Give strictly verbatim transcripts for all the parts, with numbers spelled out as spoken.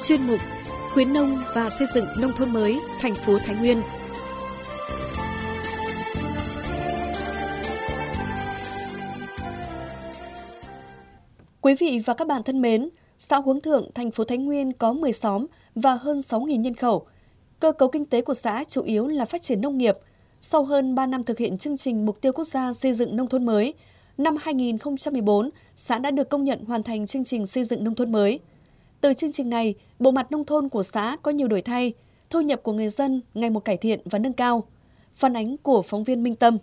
chuyên mục khuyến nông và xây dựng nông thôn mới thành phố Thái Nguyên. Quý vị và các bạn thân mến, xã Hướng Thượng, thành phố Thái Nguyên có mười xóm và hơn sáu nghìn nhân khẩu. Cơ cấu kinh tế của xã chủ yếu là phát triển nông nghiệp. Sau hơn ba năm thực hiện chương trình Mục tiêu Quốc gia xây dựng nông thôn mới, năm hai nghìn không trăm mười bốn, xã đã được công nhận hoàn thành chương trình xây dựng nông thôn mới. Từ chương trình này, bộ mặt nông thôn của xã có nhiều đổi thay, thu nhập của người dân ngày một cải thiện và nâng cao. Phản ánh của phóng viên Minh Tâm.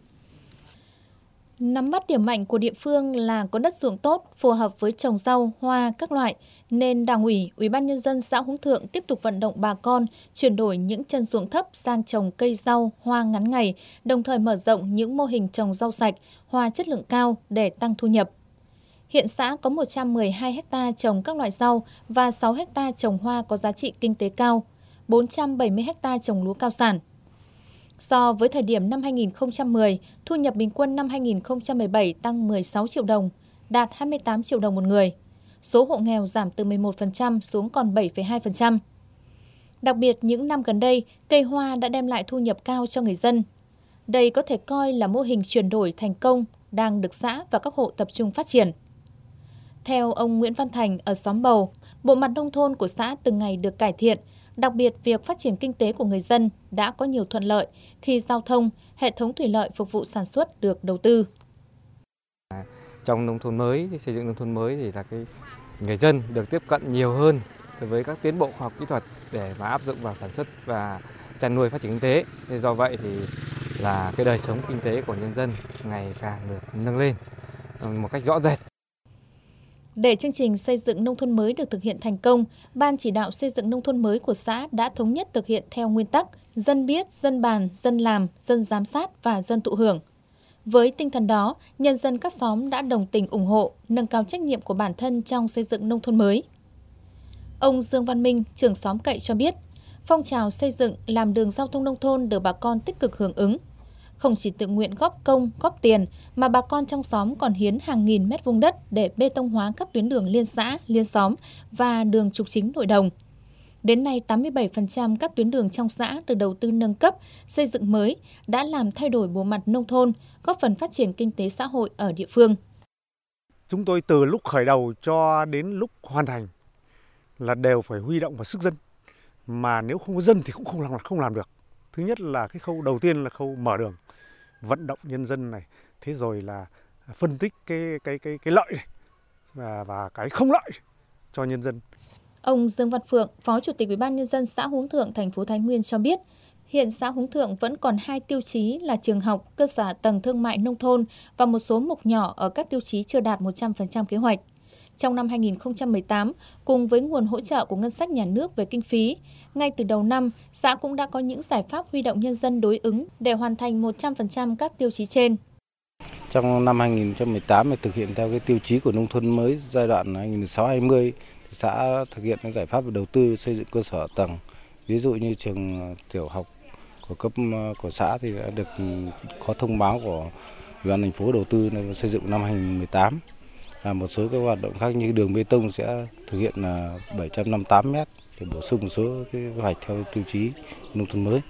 Nắm bắt điểm mạnh của địa phương là có đất ruộng tốt, phù hợp với trồng rau, hoa các loại, nên Đảng ủy, Ủy ban nhân dân xã Hướng Thượng tiếp tục vận động bà con chuyển đổi những chân ruộng thấp sang trồng cây rau, hoa ngắn ngày, đồng thời mở rộng những mô hình trồng rau sạch, hoa chất lượng cao để tăng thu nhập. Hiện xã có một trăm mười hai héc ta trồng các loại rau và sáu héc ta trồng hoa có giá trị kinh tế cao, bốn trăm bảy mươi héc ta trồng lúa cao sản. So với thời điểm năm hai nghìn không trăm mười, thu nhập bình quân năm hai nghìn không trăm mười bảy tăng mười sáu triệu đồng, đạt hai mươi tám triệu đồng một người. Số hộ nghèo giảm từ mười một phần trăm xuống còn bảy phẩy hai phần trăm. Đặc biệt, những năm gần đây, cây hoa đã đem lại thu nhập cao cho người dân. Đây có thể coi là mô hình chuyển đổi thành công đang được xã và các hộ tập trung phát triển. Theo ông Nguyễn Văn Thành ở xóm Bầu, bộ mặt nông thôn của xã từng ngày được cải thiện, đặc biệt việc phát triển kinh tế của người dân đã có nhiều thuận lợi khi giao thông, hệ thống thủy lợi phục vụ sản xuất được đầu tư. Trong nông thôn mới, xây dựng nông thôn mới thì là cái người dân được tiếp cận nhiều hơn với các tiến bộ khoa học kỹ thuật để mà áp dụng vào sản xuất và chăn nuôi phát triển kinh tế. Thế do vậy thì là cái đời sống kinh tế của nhân dân ngày càng được nâng lên một cách rõ rệt. Để chương trình xây dựng nông thôn mới được thực hiện thành công, Ban chỉ đạo xây dựng nông thôn mới của xã đã thống nhất thực hiện theo nguyên tắc dân biết, dân bàn, dân làm, dân giám sát và dân thụ hưởng. Với tinh thần đó, nhân dân các xóm đã đồng tình ủng hộ, nâng cao trách nhiệm của bản thân trong xây dựng nông thôn mới. Ông Dương Văn Minh, trưởng xóm Cậy cho biết, phong trào xây dựng làm đường giao thông nông thôn được bà con tích cực hưởng ứng. Không chỉ tự nguyện góp công, góp tiền, mà bà con trong xóm còn hiến hàng nghìn mét vuông đất để bê tông hóa các tuyến đường liên xã, liên xóm và đường trục chính nội đồng. Đến nay, tám mươi bảy phần trăm các tuyến đường trong xã được đầu tư nâng cấp, xây dựng mới đã làm thay đổi bộ mặt nông thôn, góp phần phát triển kinh tế xã hội ở địa phương. Chúng tôi từ lúc khởi đầu cho đến lúc hoàn thành là đều phải huy động vào sức dân. Mà nếu không có dân thì cũng không làm, không làm được. Thứ nhất là cái khâu đầu tiên là khâu mở đường, vận động nhân dân này, thế rồi là phân tích cái cái cái cái lợi này và và cái không lợi cho nhân dân. Ông Dương Văn Phượng, Phó Chủ tịch Ủy ban nhân dân xã Hướng Thượng, thành phố Thái Nguyên cho biết, hiện xã Hướng Thượng vẫn còn hai tiêu chí là trường học, cơ sở hạ tầng thương mại nông thôn và một số mục nhỏ ở các tiêu chí chưa đạt một trăm phần trăm kế hoạch. Trong năm hai nghìn không trăm mười tám, cùng với nguồn hỗ trợ của ngân sách nhà nước về kinh phí, ngay từ đầu năm, xã cũng đã có những giải pháp huy động nhân dân đối ứng để hoàn thành một trăm phần trăm các tiêu chí trên. Trong năm hai nghìn không trăm mười tám, thì thực hiện theo cái tiêu chí của nông thôn mới giai đoạn hai nghìn không trăm mười sáu đến hai nghìn không trăm hai mươi, thì xã thực hiện các giải pháp về đầu tư xây dựng cơ sở hạ tầng. Ví dụ như trường tiểu học của cấp của xã thì đã được có thông báo của Ủy ban thành phố đầu tư xây dựng năm hai nghìn không trăm mười tám. Là một số các hoạt động khác như đường bê tông sẽ thực hiện là bảy trăm năm mươi tám mét để bổ sung một số cái kế hoạch theo tiêu chí nông thôn mới.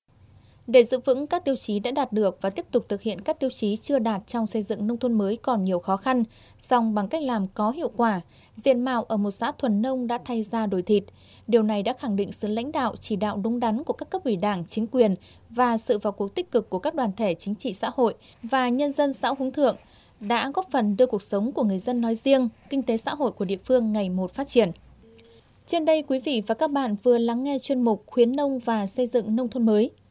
Để giữ vững các tiêu chí đã đạt được và tiếp tục thực hiện các tiêu chí chưa đạt trong xây dựng nông thôn mới còn nhiều khó khăn, song bằng cách làm có hiệu quả, diện mạo ở một xã thuần nông đã thay da đổi thịt. Điều này đã khẳng định sự lãnh đạo chỉ đạo đúng đắn của các cấp ủy Đảng, chính quyền và sự vào cuộc tích cực của các đoàn thể chính trị xã hội và nhân dân xã Hướng Thượng đã góp phần đưa cuộc sống của người dân nói riêng, kinh tế xã hội của địa phương ngày một phát triển. Trên đây, quý vị và các bạn vừa lắng nghe chuyên mục Khuyến nông và xây dựng nông thôn mới.